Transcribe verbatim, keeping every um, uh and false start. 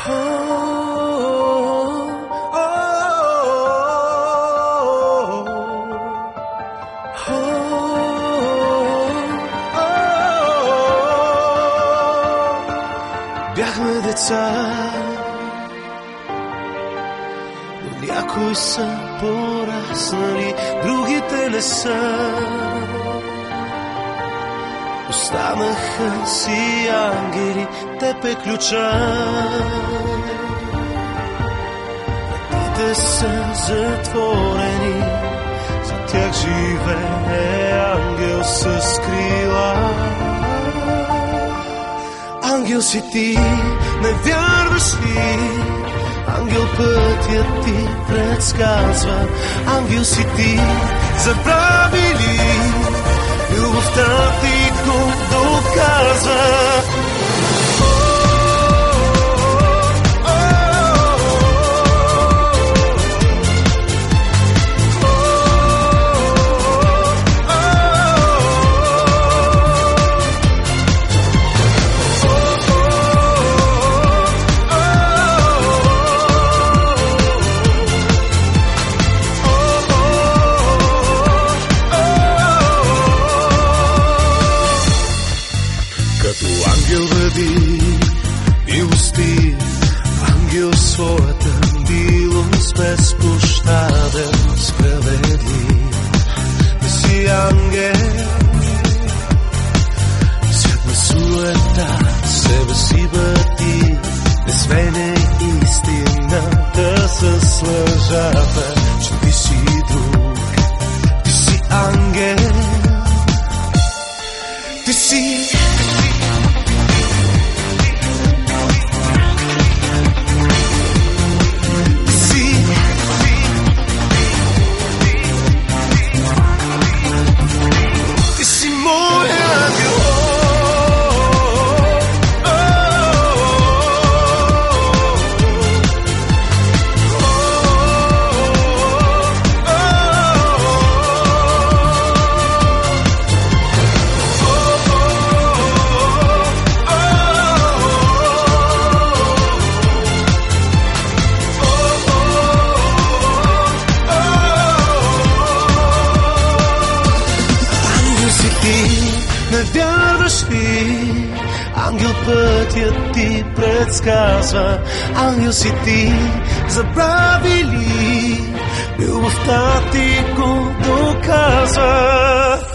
Бяхме деца, но някои са пораснали, другите не са. Останаха си ангели, теб е ключа. Вратите са затворени, за тях живее ангел с крила. Ангел си ти, не вярваш ли? Ангел пътя ти предсказва. Ангел си ти, забрави ли? Любовта ти го доказва. Ангел бъди милостив, ангел своята милост безпощаден, справедлив. Ти си ангел, свят на суета, себе си бъди, не смене истината с лъжата, че ти си друг. Ти си ангел, ти си не вярваш ли? Ангел пътят ти предсказва. Ангел си ти, забрави ли? Любовта ти го доказва.